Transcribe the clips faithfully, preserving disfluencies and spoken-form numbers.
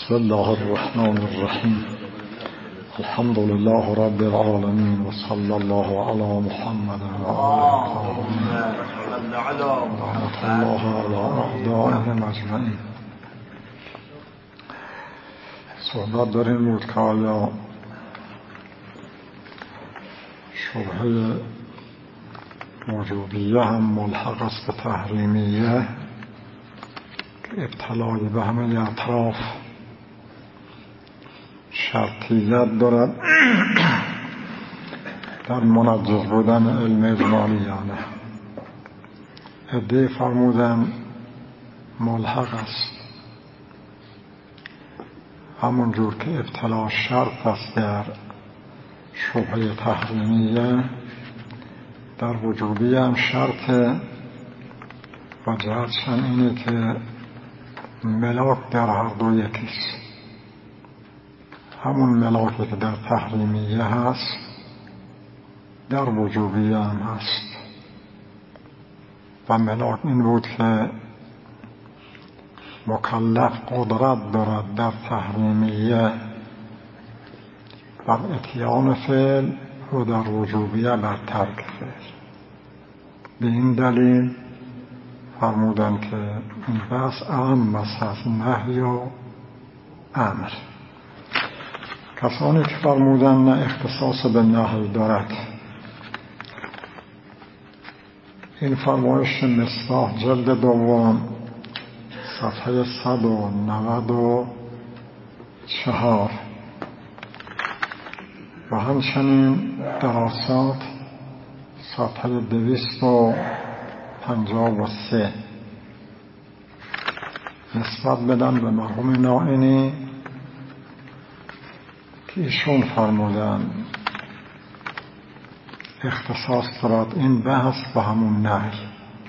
بسم الله الرحمن الرحیم. الحمد لله رب العالمین و صلی الله علی محمد و آله رحمت الله علی اعدائهم اجمعین. صحبت در این بود که آیا شبهه وجوبیه هم ملحق است به تحریمیه که ابتلای به همه اطراف شرطیت دارد در منجز بودن علم اجمالیانه. عده فرمودن ملحق است، همون جور که ابتلا شرط است در شبهه تحریمیه، در وجوبی هم شرطه و جهتشان اینه که ملاک در هر دو یکیست. همون ملاکی که در تحریمیه هست در وجوبیه هم هست و ملاک این بود که مکلف قدرت دارد در تحریمیه بر اتیان فعل و در وجوبیه بر ترک فعل. به این دلیل فرمودن که این بحث اعم است از نهی و امر. کسانی که فرمودن نه اختصاص به نهی دارد، این فرمایش مصباح جلد دوم صفحه صد و نود و چهار و همچنین دراسات صفحه دویست و پنجاه و سه نسبت بدن به مرحوم نائینی که ایشون فرمودن اختصاص دارد این بحث به همون نهی.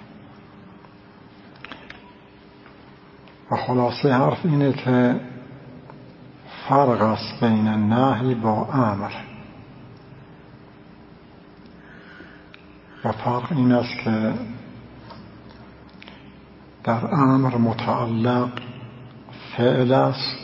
و خلاصه حرف اینه که فرق است بین نهی با امر و فرق این است که در امر متعلق فعل است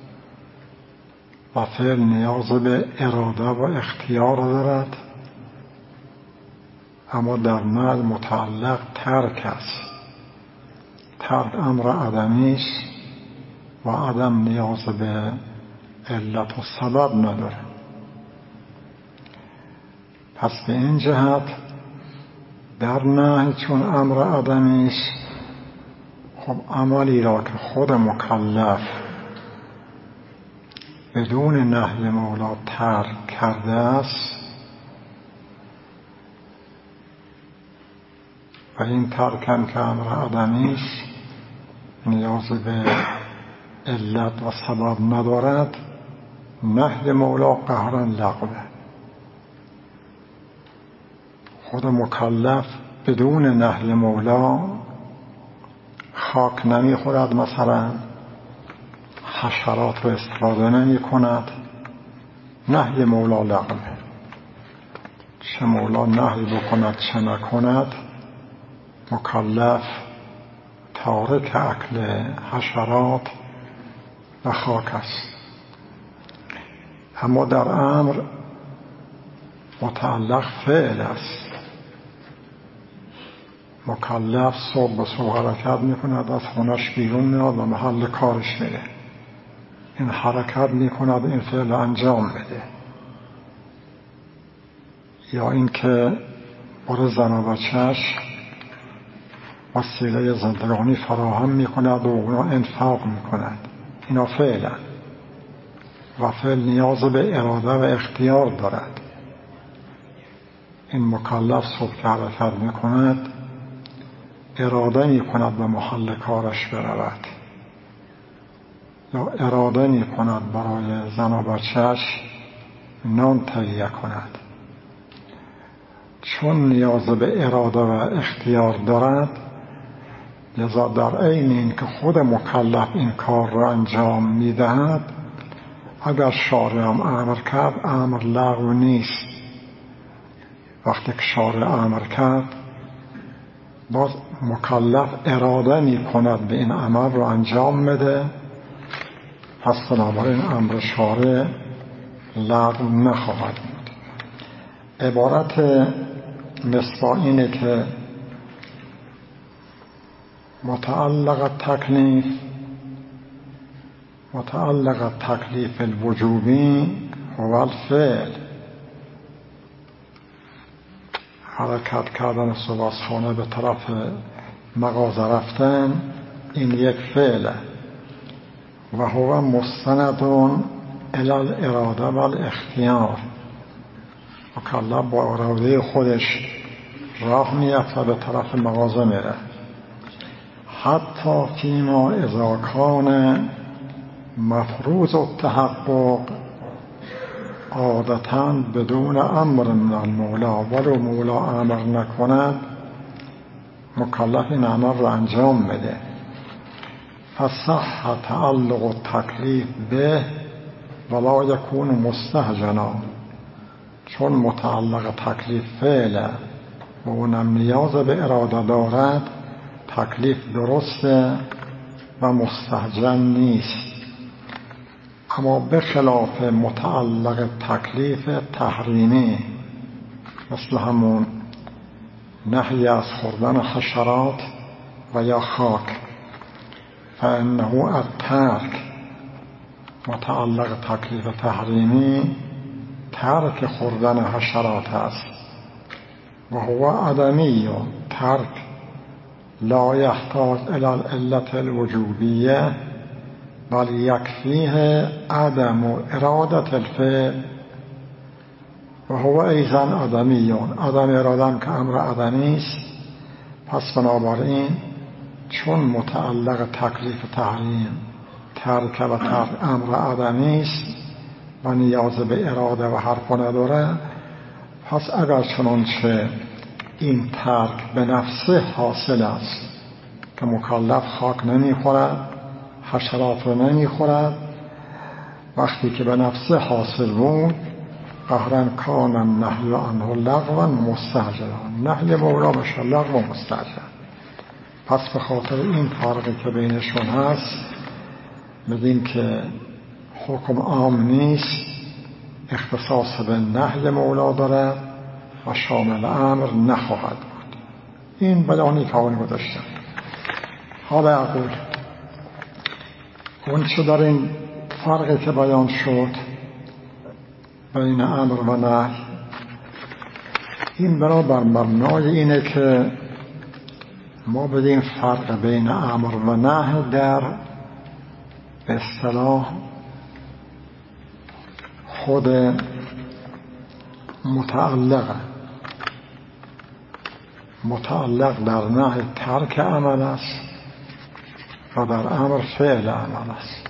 و فعل نیاز به اراده و اختیار دارد، اما در نهی متعلق ترک است. ترک امر عدمی است و عدم نیاز به علت و سبب نداره. پس به این جهت در نهی چون امر عدمی است، خب عملی را که خود مکلف بدون نهی مولا ترک کرده است و این ترکم که امر عدمی است نیاز به علت و سبب ندارد، نهی مولا قهرا لغوه. خود مکلف بدون نهی مولا خاک نمی خورد، مثلا حشرات رو استفاده نمی کند، نهی مولا لغوه. چه مولا نهی بکند چه نکند، مکلف تارک اکل حشرات و خاک است. اما در امر متعلق فعل است. مکلف صبح به صبح حرکت میکند، از خونش بیرون میاد و محل کارش میره. این حرکت میکند این فعل انجام بده، یا اینکه برای زن و بچه‌اش وسیله زندگانی فراهم میکند و اونا انفاق میکند، اینا فعلا و فعل نیاز به اراده و اختیار دارد. این مکلف صبح که حرکت میکند اراده میکند به محل کارش برود، یا اراده میکند برای زن و بچه‌اش نان تهیه کند. چون نیاز به اراده و اختیار دارد، لذا در عین این که خود مکلف این کار را انجام میدهد، اگر شارع هم امر کرد امر لغو نیست. وقتی که شارع امر کرد باز مکلف اراده می کند به این عمل رو انجام بده پس بنابراین امر شارع لغو نخواهد بود. عبارت مصباح اینه که متعلق تکلیف متعلق تکلیف الوجوبی هو الفعل. حرکت کردن سباسخانه به طرف مغازه رفتن این یک فعله و هو مستند الی الاراده و الاختیار. مکلف با اراده خودش راه میفته به طرف مغازه میره. حتی فیما اذا کان مفروض التحقق عادتاً بدون امر من المولا، ولو مولا امر نکند مکلف این امر رو انجام بده. فصح تعلق التکلیف به ولا یکون مستهجنا، چون متعلق تکلیف فعله و اونم نیاز به اراده دارد، تکلیف درسته و مستهجن نیست. اما به خلاف متعلق تکلیف تحریمی مثل همون نهی از خوردن حشرات و یا خاک، فانه الترک، متعلق تکلیف تحریمی ترک خوردن حشرات است و هو عدمی. ترک لا یحتاج الی العلة الوجوبیه بل یکفیه عدم ارادت الفعل و هو ایضا عدمی. عدم ارادن که امر عدمی است، پس بنابراین چون متعلق تکلیف تحریم ترک و ترک امر عدمی است و نیاز به اراده و حرف نداره، پس اگر چنانچه این ترک به نفسه حاصل است که مکلف خاک نمیخورد، حشرات رو نمیخورد، وقتی که به نفسه حاصل بود قهرن کان النهی عنه لغوا مستهجنا، نهی مولا بشه لغو و مستهجن. پس به خاطر این فرقی که بینشون هست میگیم که حکم عام نیست، اختصاص به نهی مولا داره و شامل امر نخواهد بود. این بیانی که آن گذاشتم. حالا اقول اون چه در این فرقی که بیان شد بین امر و نهی، این بنابر مبنای اینه که ما بدیم فرق بین امر و نهی در به اصطلاح خود متعلق متعلق در نهی ترک عمل است و در امر فعل عمل است.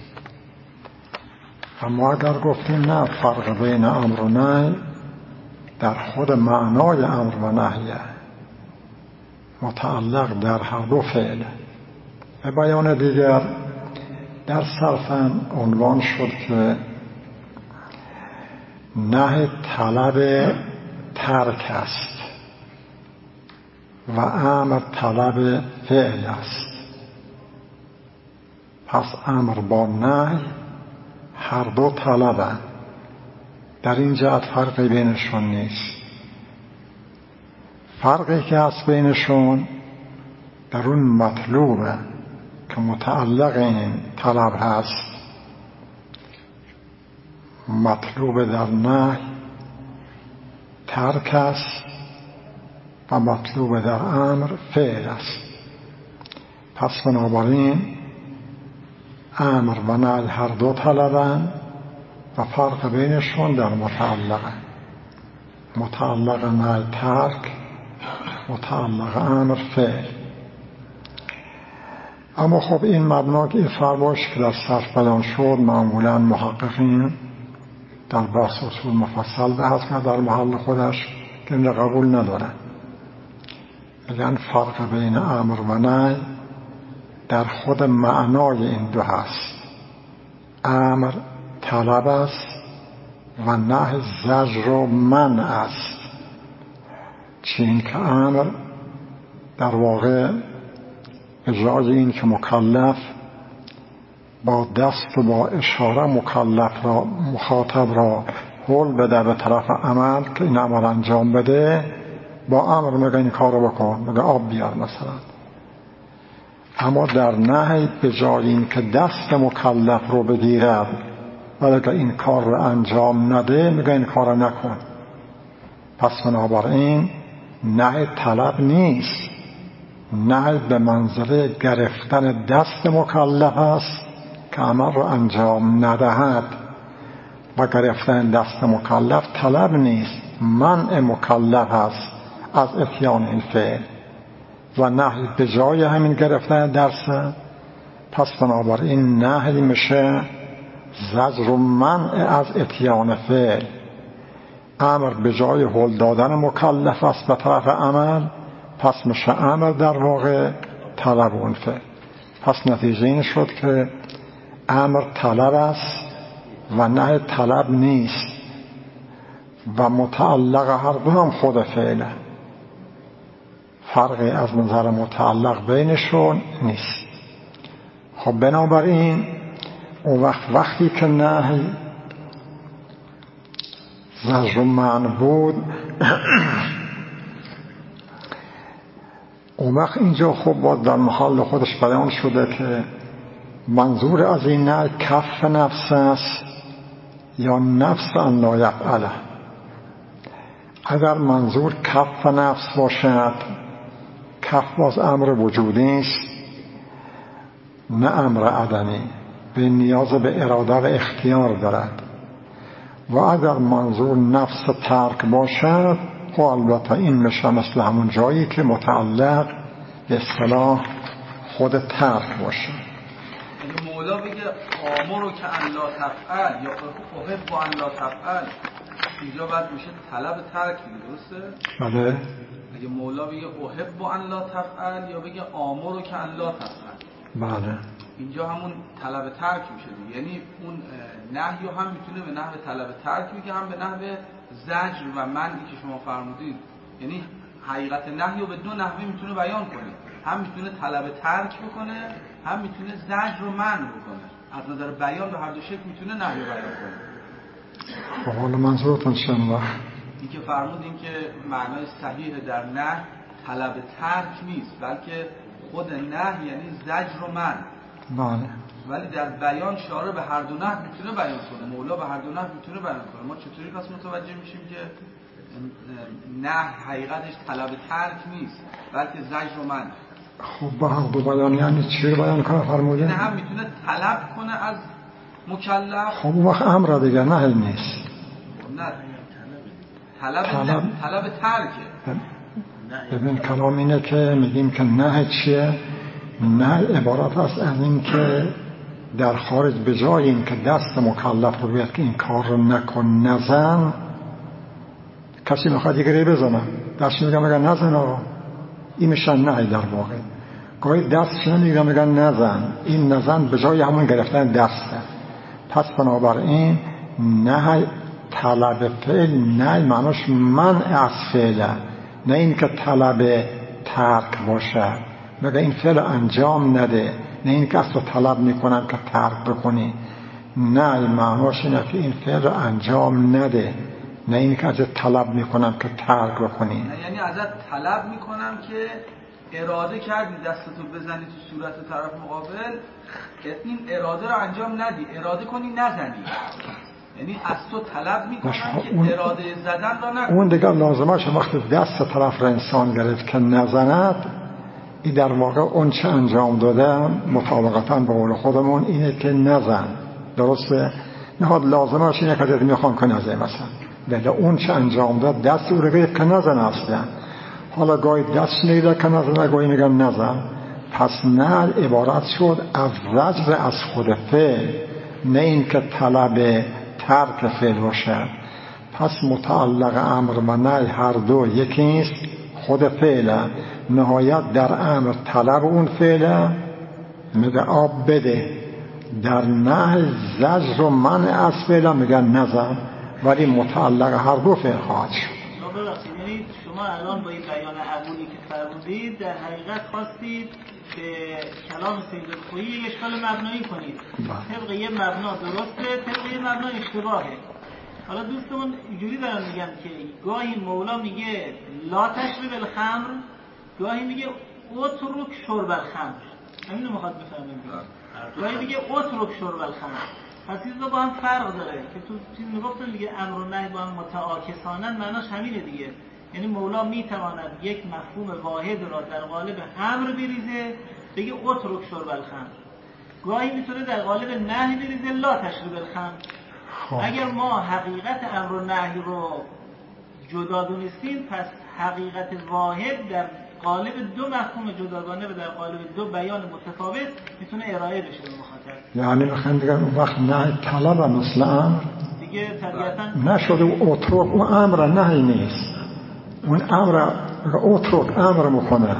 اما اگر گفتیم نه، فرق بین امر و نهی در خود معنای امر و نهی، متعلق در هر دو فعل. به بیان دیگر در صرفاً عنوان شد که نهی طلب ترک است و امر طلب فعل است. پس امر با نهی هر دو طلبن، در این جهت فرقی بینشون نیست. فرقی که هست بینشون در اون مطلوبه که متعلق این طلب هست. مطلوب در نهی ترک است و مطلوب در امر فعل است. پس بنابراین امر و نهی هر دو طلبن و فرق بینشون در متعلقه. متعلق نهی ترک، متعلق امر فعل. اما خب این مبنا که این فرق که در صرف بیان شد، معمولا محققین در بحث اصول مفصل بحث کرد در محل خودش که این قبول ندارن. میگن فرق بین امر و نهی در خود معنای این دو هست. امر طلب است و نهی زجر و منع است. چین که امر در واقع اجازه این که مکلف با دست و با اشاره مکلف را مخاطب را هل بده به طرف عمل که این عمل انجام بده، با امر میگه این کار رو بکن، میگه آب بیار مثلا. اما در نهی به جای این که دست مکلف رو بگیرد ولی که این کار رو انجام نده، میگه این کار رو نکن. پس بنابراین نهی طلب نیست، نهی به منزله گرفتن دست مکلف است که عمل رو انجام ندهد، و گرفتن دست مکلف طلب نیست، منع مکلف است از اتیان این فعل، و نهی به جای همین گرفتن درس. پس بنابراین نهی میشه زجر و منع از اتیان فعل. امر به جای هل دادن مکلف است به طرف عمل، پس میشه امر در واقع طلب اون فعل. پس نتیجه این شد که امر طلب است و نهی طلب نیست، و متعلق هر دو هم خود فعله، فرقی از نظر متعلق بینشون نیست. خب بنابراین اون وقت وقتی که نهی زجر و منع بود اون وقت اینجا خب باید در محل خودش بیان شده که منظور از این نهی کف نفس است یا نفس ان لا یفعله. اگر منظور کف نفس باشد، کف باز امر وجودی است نه امر عدمی، به نیاز به اراده و اختیار دارد. و اگر منظور نفس ترک باشد، خب البته این میشه مثل همون جایی که متعلق به اصطلاح خود ترک باشه. اگه مولا بگه آمرو که ان لا تفعل یا احب ان لا تفعل، اینجا بعد میشه طلب ترک، درسته؟ بله. اگه مولا بگه احب ان لا تفعل یا بگه آمرو که ان لا تفعل، بله، اینجا همون طلب ترک میشه دیگه. یعنی اون نهی هم میتونه به نحو طلب ترک میگه، هم به نحو زجر و منعی که شما فرمودید. یعنی حقیقت نهی رو به دو نحوی میتونه بیان کنه، هم میتونه طلب ترک بکنه، هم میتونه زجر و منع بکنه. از نظر بیان به هر دو شکل میتونه نهی رو بیان کنه. خب حالا منظورتون چه وقت؟ این که فرمودین که معنای صحیح در نهی طلب ترک نیست، بلکه خود نهی یعنی زجر و منع. بله. ولی در بیان شارع به هر دو نحو میتونه بیان کنه، مولا به هر دو نحو میتونه بیان کنه. ما چطوری پس متوجه میشیم که نهی حقیقتش طلب ترک نیست بلکه زجر و منع؟ خب به هر دو بیان یعنی چی رو بیان کنه فرمودین؟ یعنی هم میتونه طلب کنه از مکلف. خب اون وقت امر دیگه نهی نیست. نه طلب طلب, طلب ترکه. ببین کلام اینه که میگیم که نهی چیه؟ نهی عبارت است از این که در خارج به جای این که دست مکلف رو بیاد که این کار رو نکن نزن، کسی میخواد دیگری بزنه دست میگه میگه نزن آقا، این میشن نهی در واقع. گاهی دست میگه میگه نزن، این نزن به جای همون گرفتن دسته. پس بنابراین نهی طلب فعل، نهی معناش منع از فعله، نه این که طلب ترک باشه، مگه این فعل انجام نده، نه این که اصلا طلب میکنم که ترک بکنی. نه معناش اینه که این فعل انجام نده، نه این که ازت طلب میکنم که ترک بکنی. یعنی ازت طلب میکنم که اراده کردی دستتو بزنی تو صورت طرف مقابل، این اراده رو انجام ندی، اراده کنی نزنی. یعنی از تو طلب میکنم که اراده زدن را نکنی. اون دیگر لازمش وقتی دست طرف را انسان گرفت که نزند، این در واقع اون چه انجام داده مطابقتاً با قول خودمون اینه که نزن، درسته؟ نهاد لازمش اینه که ازت میخوان که نزن مثلا، ولی اون چه انجام داد دست او رو گرفت که نزن اصلا. حالا گاهی دست میگیره که نزن، گاهی میگن نزن. پس نه عبارت شد از زجر از خود فعل، نه این که طلب ترک فعل باشه. پس متعلق امر و نهی هر دو یکی است، خود فعله. نهایت در امر طلب اون فعله، میگه آب بده، در نهی زجر و منع از فعله میگه نزن، ولی متعلق هر دو فعل خواهد شد. یعنی شما الان با این بیان عقولی که فرمودید در حقیقت خواستید به کلام سید الخویی یک اشکال مبنایی کنید. طبق یه مبنا درسته، طبق یه مبنا اشتباهه. حالا دوستمون اینجوری دارن میگن که گاهی مولا میگه لا تشرب الخمر، گاهی میگه اترک شرب الخمر. همین رو میخواد بفهمیم. گاهی میگه اترک شرب الخمر. پس این با هم فرق داره که تو چیز میگفتن دیگه امر و نهی با هم متعاکسانن، معناش همینه دیگه. یعنی مولا میتواند یک مفهوم واحد را در قالب امر بریزه، بگه اترک شرب الخمر. گاهی میتونه در قالب نهی بریزه لا تشرب الخمر. اگر ما حقیقت امر و نهی رو جدا دونستیم، پس حقیقت واحد در قالب دو مفهوم جداگانه و در قالب دو بیان متفاوت میتونه ارائه بشه به مخاطب. یعنی میخوام بگم اون وقت نهی طلب مثل امر دیگه طبیعتاً نشده. و اترک اون امر نهی نیست، اون امر اترک امر میکنه.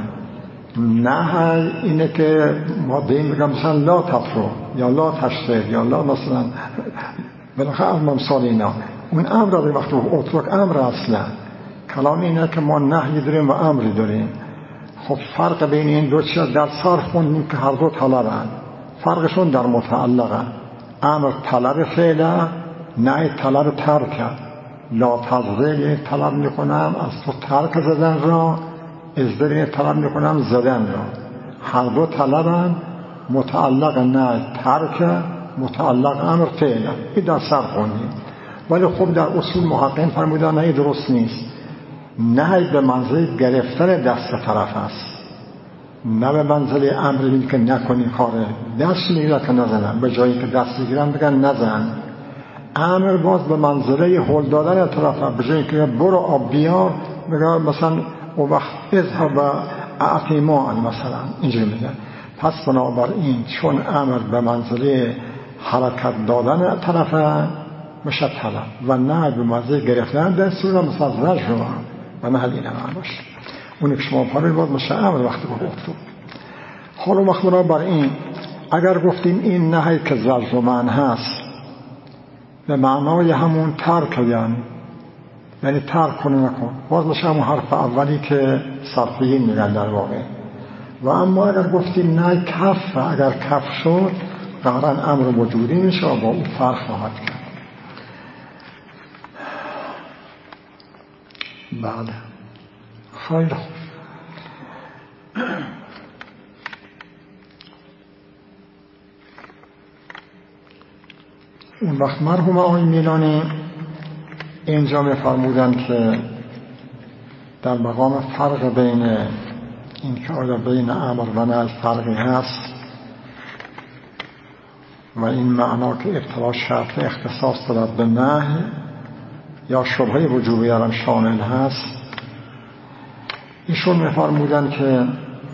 نهی اینه که ما دیم بگم مثلا لا تفرو یا لا تشتر یا لا مثلا بالاخره از ممثال اینا. اون امر داره وقتی اترک امر اصلا. کلام اینه که ما نهی داریم و امری داریم. خب فرق بین این دو چیز در صرف خوندیم که هر دو طلبن، فرقشون در متعلقه. امر طلب فعله، نهی طلب ترکه. لا تزدر طلب میکنم از تو ترک زدن را، ازدر طلب میکنم زدن را. هر دو طلبن، متعلق نهی ترکه، متعلق امر فعله. این در صرف خوندیم. ولی خب در اصول محققین فرمودن نهی درست نیست. نهی به منزله گرفتن دست طرف است، نه به منزله امری که نکنی کاره. دست میگیره که نزنن، به جایی که دست میگیرن بگن نزن. امر باز به منزله هل دادن طرف، به جایی که برو آب بیار بگن مثلا او وقت اذهب اعطی ماء مثلا اینجوری میگن. پس بنابراین چون امر به منزله حرکت دادن طرف میشه طلب و نه به منزله گرفتن دست رو مثلا زجر رو و محل این امر باشه. اونی که شما پاره باید میشه امر وقتی گفتو. حالا مخبرا بر این اگر گفتیم این نهی که زجر و منع هست به معنای همون ترک یعنی یعنی ترک کنه نکن، باز میشه همون حرف اولی که صرفیین میگن در واقع. و اما اگر گفتیم نه کف، اگر کف شد قرآن امر وجودی میشه و با اون فرق خواهد کرد. بله خیلی خوب. اون وقت مرحوم آقای میلانی اینجا می‌فرمودن که در مقام فرق بین این که آیا بین امر و نهی فرقی هست و این معنا که ابتلا شرط اختصاص دارد به نهی یا شبهه وجوبی هم شامل هست، ایشون می‌فرمودن که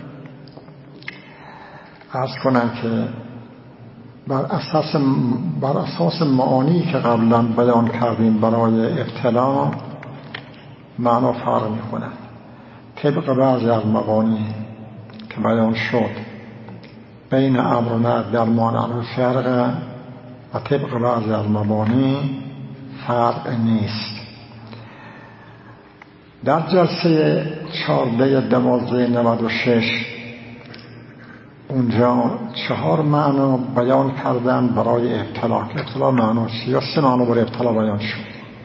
عرض کنن که بر اساس بر اساس معانی که قبلا بیان کردیم برای ابتلا معنا فرق می‌کنه. طبق بعضی از مبانی که بیان شد بین امر و نهی در معنی فرق و طبق بعضی از مبانی فرق نیست. در جلسه چهارده دوازده نود و شش اونجا چهار معنا بیان کردن برای ابتلا. ابتلا معنا چیه؟ یا سه معنا برای ابتلا بیان شد.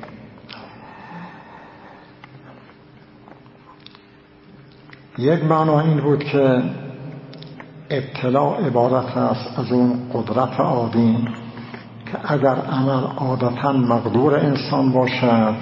یک معنا این بود که ابتلا عبارت است از اون قدرت عادی که اگر عمل عادتاً مقدور انسان باشد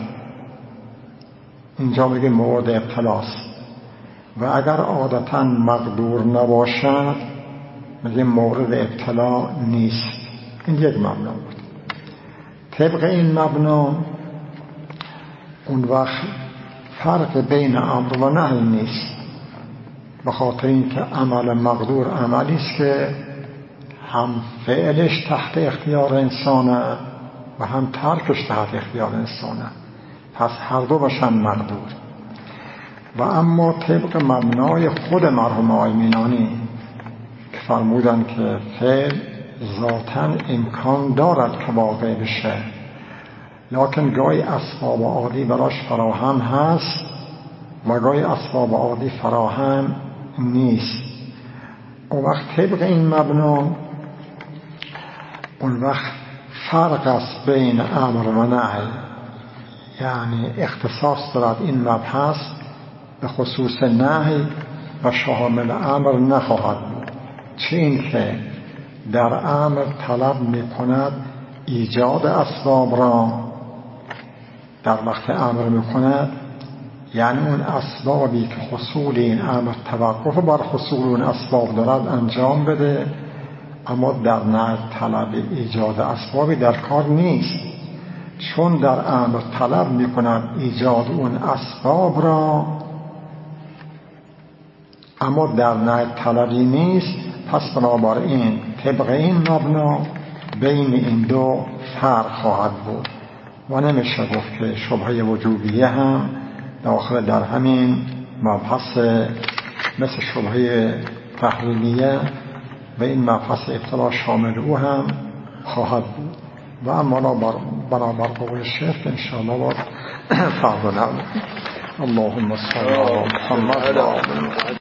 اینجا میگه مورد ابتلاست، و اگر عادتاً مقدور نباشد میگه مورد ابتلا نیست. این یک مبنا بود. طبق این مبنا اون وقت فرق بین امر و نهی نیست، به خاطر اینکه عمل مقدور عملی است که هم فعلش تحت اختیار انسانه و هم ترکش تحت اختیار انسانه، پس هر دو باشن مقدور. و اما طبق مبنای خود مرحوم آقای مینانی که فرمودن که فعل ذاتاً امکان دارد که واقع بشه، لکن گاهی اسباب عادی براش فراهم هست و گاهی اسباب عادی فراهم نیست. اون وقت طبق این مبنا اون وقت فرق است بین امر و نهی، یعنی اختصاص دارد این مبحث به خصوص نهی و شامل امر نخواهد بود. چه این که در امر طلب می کند ایجاد اسباب را، در وقت امر می کند یعنی اون اسبابی که حصول این امر توقف بر حصول اون اسباب دارد انجام بده، اما در نهی طلب ایجاد اسبابی در کار نیست، چون در امر طلب می کند ایجاد اون اسباب را اما در نهی طلبی نیست. پس بنابراین طبق این مبنا بین این دو فرق خواهد بود و نمیشه گفت که شبهه وجوبیه هم داخل در همین مبحث مثل شبهه تحلیلیه و این مبحث ابطلا شامل او هم خواهد بود. و اما بنابر قول شیخ انشاءالله با فرض نعم. اللهم صل علی محمد.